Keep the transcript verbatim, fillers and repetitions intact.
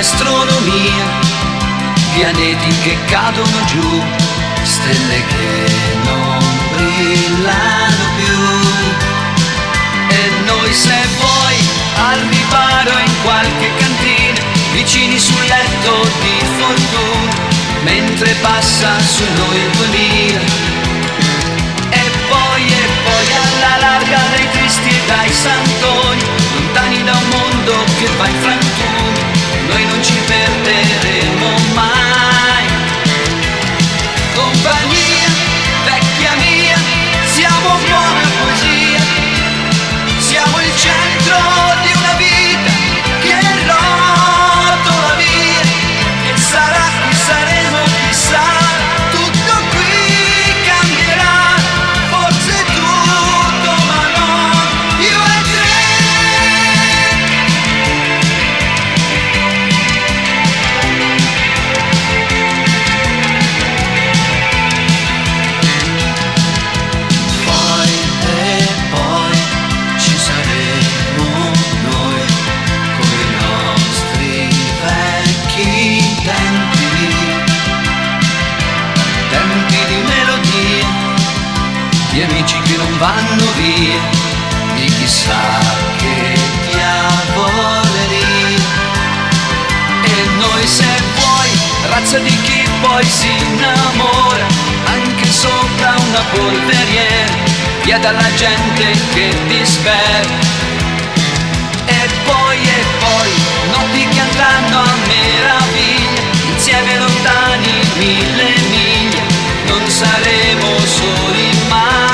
astronomia, pianeti che cadono giù, stelle che non brillano più. E noi, se vuoi, al riparo in qualche cantina, vicini sul letto di fortuna, mentre passa su noi il duemila. E poi, e poi alla larga dai tristi e dai santoni, lontani da un mondo che va in frantumi, noi non ci perderemo mai. Compagnia, vecchia mia, siamo buona poesia, siamo il centro di una vita che rotola via, che sarà, chi saremo, chissà, tutto qui cambierà, forse tutto, ma non io e te. Poi e poi ci saremo noi, con i nostri vecchi tempi, tempi di melodia, di amici che non vanno via, di chissà che diavoleria. E noi, se vuoi, razza di chi poi si innamora, anche sopra una polveriera, via dalla gente che ti spera. E poi, e poi, notti che andranno a meraviglia, insieme lontani mille miglia, non saremo soli mai.